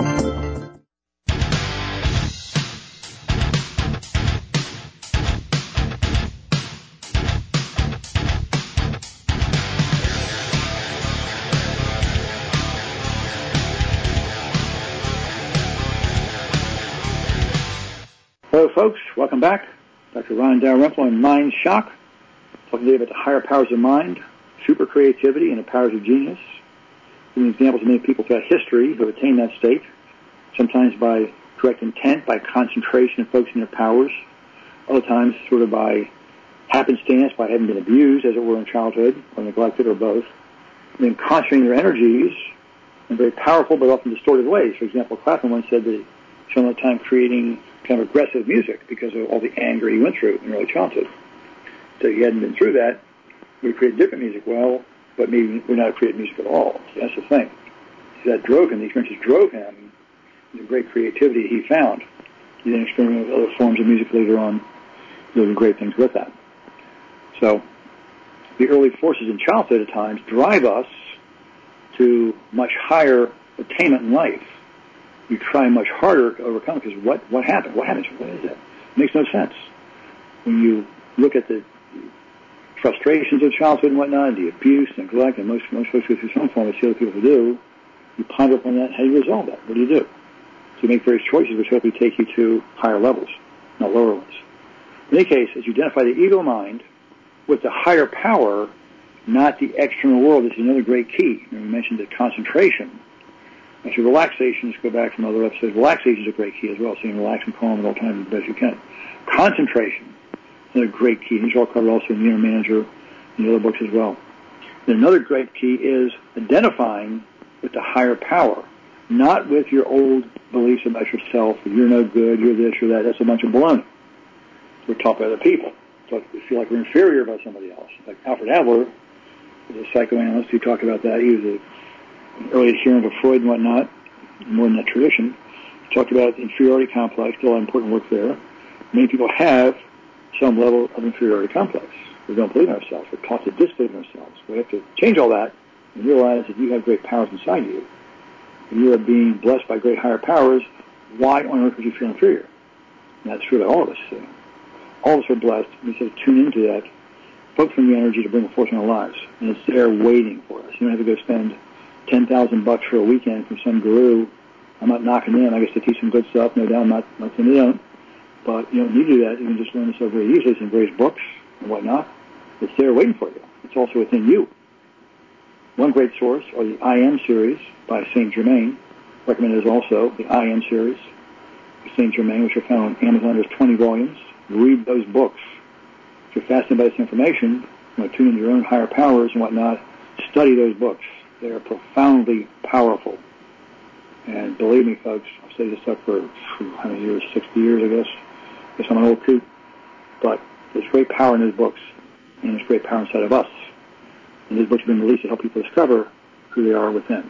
Hello, folks. Welcome back. Doctor Ron Dalrymple on Mind Shock. Talking today about the higher powers of mind, super creativity, and the powers of genius. Giving examples of many people throughout history who have attained that state, sometimes by correct intent, by concentration and focusing their powers, other times sort of by happenstance, by having been abused, as it were, in childhood, or neglected, or both. And then concentrating their energies in very powerful but often distorted ways. For example, Clapton once said that he spent a lot of time creating kind of aggressive music because of all the anger he went through in early childhood. So if he hadn't been through that, we would create different music, well, but maybe we're not creating music at all. So that's the thing. So that drove him, the experiences drove him, the great creativity he found. He then experimented with other forms of music later on, doing great things with that. So the early forces in childhood at times drive us to much higher attainment in life. You try much harder to overcome it because what, what happened? What happened? What is that? It makes no sense. When you look at the frustrations of childhood and whatnot, the abuse, neglect, and most, most folks go through some form of see other people do, you ponder upon that. How do you resolve that? What do you do? So you make various choices which hopefully take you to higher levels, not lower ones. In any case, as you identify the ego mind with the higher power, not the external world, this is another great key. And we mentioned the concentration. Actually, relaxation, just go back from other episodes, relaxation is a great key as well, so you can relax and calm at all times as best you can. Concentration is a great key. These are all covered also in the Inner Manager and the other books as well. And another great key is identifying with the higher power, not with your old beliefs about yourself, that you're no good, you're this, you're that. That's a bunch of baloney. We're taught by other people. So we feel like we're inferior about somebody else. Like Alfred Adler was a psychoanalyst who talked about that. He was a an early adherent of Freud and whatnot, more in that tradition. He talked about the inferiority complex, still important work there. Many people have some level of inferiority complex. We don't believe in ourselves. We're taught to disbelieve in ourselves. We have to change all that and realize that you have great powers inside you. And you are being blessed by great higher powers. Why on earth would you feel inferior? And that's true to all of us. See. All of us are blessed. We sort of tune into that, focus on the energy to bring it forth in our lives. And it's there waiting for us. You don't have to go spend ten thousand bucks for a weekend from some guru. I'm not knocking them. I guess they teach some good stuff, no doubt. I'm not, not saying they don't. But you don't need to do that. You can just learn this so very easily. It's in various books and whatnot. It's there waiting for you. It's also within you. One great source are the I Am series by Saint Germain. Recommended is also the I Am series by Saint Germain, which are found on Amazon. There's twenty volumes. Read those books. If you're fascinated by this information, you know, tune into your own higher powers and whatnot, study those books. They are profoundly powerful. And believe me, folks, I've studied this stuff for how many years? sixty years, I guess. I guess I'm an old coot. But there's great power in those books, and there's great power inside of us. And these books have been released to help people discover who they are within.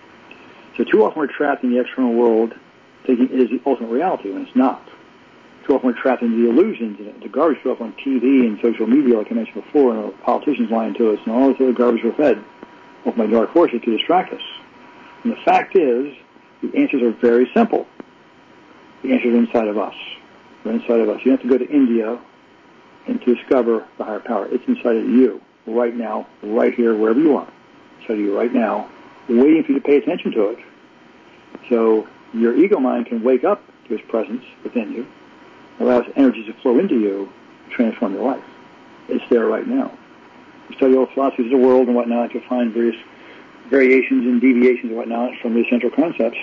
So too often we're trapped in the external world thinking it is the ultimate reality, when it's not. Too often we're trapped in the illusions, and the garbage show up on T V and social media, like I mentioned before, and the politicians lying to us, and all this other garbage we're fed off my dark forces to distract us. And the fact is, the answers are very simple. The answers are inside of us. They're inside of us. You don't have to go to India and to discover the higher power. It's inside of you, right now, right here, wherever you are. Inside of you right now, waiting for you to pay attention to it. So your ego mind can wake up to its presence within you, allows energy to flow into you, to transform your life. It's there right now. You study all philosophies of the world and whatnot, you'll find various variations and deviations and whatnot from the central concepts.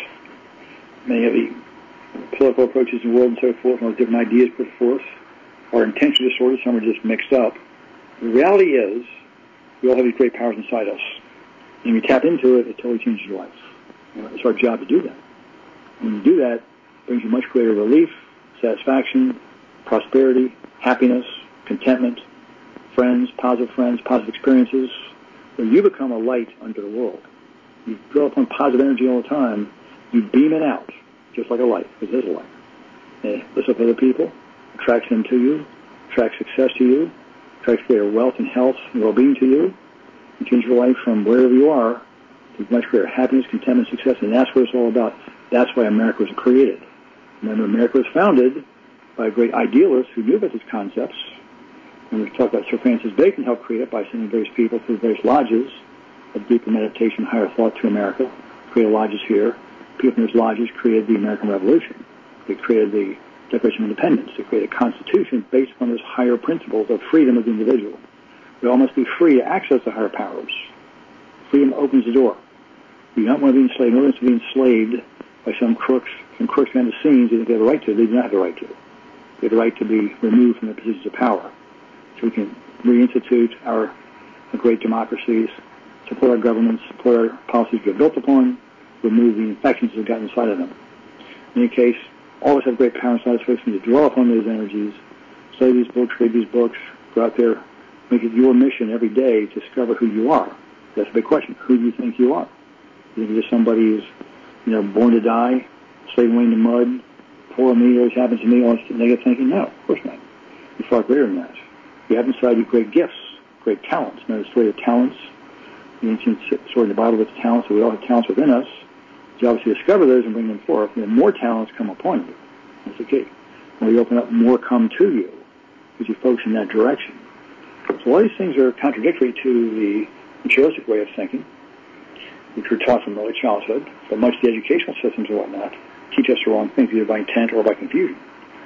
Many of the political approaches in the world and so forth, and all different ideas put forth, are intentionally distorted, some are just mixed up. The reality is, we all have these great powers inside us. And when you tap into it, it totally changes your life. You know, it's our job to do that. When you do that, it brings you much greater relief, satisfaction, prosperity, happiness, contentment, friends, positive friends, positive experiences. When you become a light unto the world, you draw upon positive energy all the time, you beam it out, just like a light, because it is a light. It lifts up other people, attracts them to you, attracts success to you, attracts greater wealth and health and well-being to you, and change your life from wherever you are to much greater happiness, contentment, success, and that's what it's all about. That's why America was created. Remember, America was founded by great idealists who knew about these concepts. And we talked about Sir Francis Bacon helped create it by sending various people through various lodges of deeper meditation, higher thought to America, created lodges here. People from those lodges created the American Revolution. They created the Declaration of Independence. They created a constitution based upon those higher principles of freedom of the individual. We all must be free to access the higher powers. Freedom opens the door. You don't want to be enslaved. No one wants to be enslaved by some crooks, some crooks behind the scenes who think they have a right to. They do not have the right to. They have the right to be removed from their positions of power. So we can reinstitute our, our great democracies, support our governments, support our policies we have built upon, remove the infections that have gotten inside of them. In any case, all of us have great power inside us. We need to draw upon those energies, study these books, read these books, go out there, make it your mission every day to discover who you are. That's a big question. Who do you think you are? Do you think you're just somebody who's, you know, born to die, slaving away in the mud, poor me, always happens to me, all this negative thinking? No, of course not. You're far greater than that. You have inside you great gifts, great talents. You know the story of talents, the ancient story in the Bible with talents, so we all have talents within us. You obviously discover those and bring them forth, and then more talents come upon you. That's the key. When you open up, more come to you, because you focus in that direction. So all these things are contradictory to the materialistic way of thinking, which we're taught from early childhood, but much of the educational systems and whatnot teach us the wrong things, either by intent or by confusion.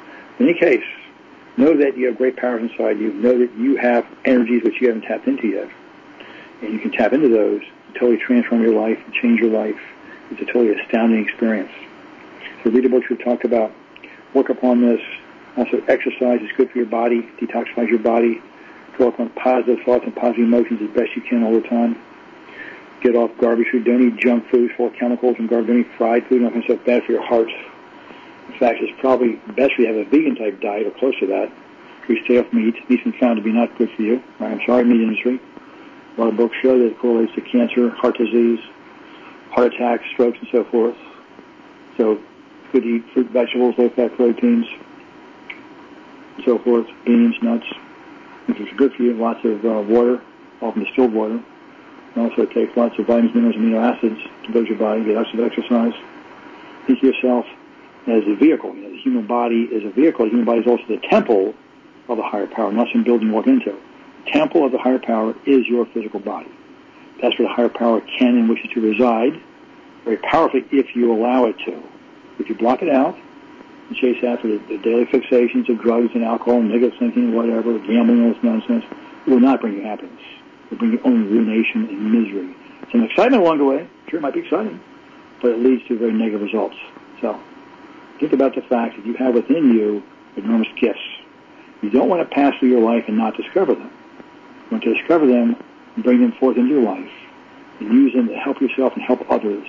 In any case, know that you have great powers inside you. Know that you have energies which you haven't tapped into yet. And you can tap into those to totally transform your life and change your life. It's a totally astounding experience. So read the books we've talked about. Work upon this. Also, exercise is good for your body. Detoxifies your body. Draw upon positive thoughts and positive emotions as best you can all the time. Get off garbage food. Don't eat junk food full of chemicals and garbage. Don't eat fried food. Nothing so bad for your heart. In fact, it's probably best if you have a vegan-type diet or close to that. We stay off meat. Meat's been found to be not good for you. I'm sorry, meat industry. A lot of books show that it correlates to cancer, heart disease, heart attacks, strokes, and so forth. So, good to eat fruit, vegetables, low-fat proteins, and so forth, beans, nuts, which is good for you. Lots of uh, water, often distilled water. And also take lots of vitamins, minerals, and amino acids to build your body. Get lots of exercise. Think of yourself as a vehicle. You know, the human body is a vehicle. The human body is also the temple of the higher power, not some building you walk into. The temple of the higher power is your physical body. That's where the higher power can and wishes to reside, very powerfully if you allow it to. If you block it out and chase after the, the daily fixations of drugs and alcohol and negative thinking, whatever, gambling, all this nonsense, it will not bring you happiness. It will bring you only ruination and misery. Some excitement along the way. Sure, it might be exciting, but it leads to very negative results. So, think about the fact that you have within you enormous gifts. You don't want to pass through your life and not discover them. You want to discover them and bring them forth into your life and use them to help yourself and help others.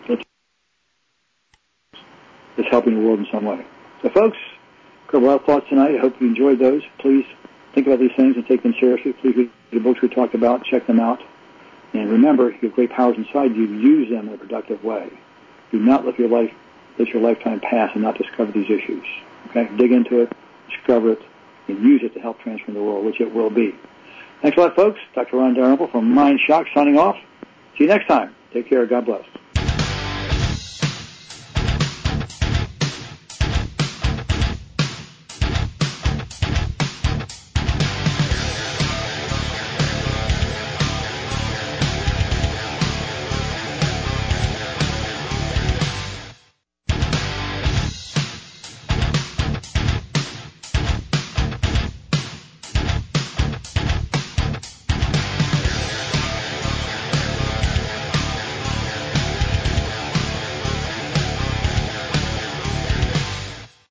It's helping the world in some way. So, folks, covered a lot of thoughts tonight. I hope you enjoyed those. Please think about these things and take them seriously. Please read the books we talked about. Check them out. And remember, you have great powers inside you. Use them in a productive way. Do not let your life, let your lifetime pass and not discover these issues. Okay? Dig into it, discover it, and use it to help transform the world, which it will be. Thanks a lot, folks. Doctor Ron Dalrymple from Mind Shock signing off. See you next time. Take care. God bless.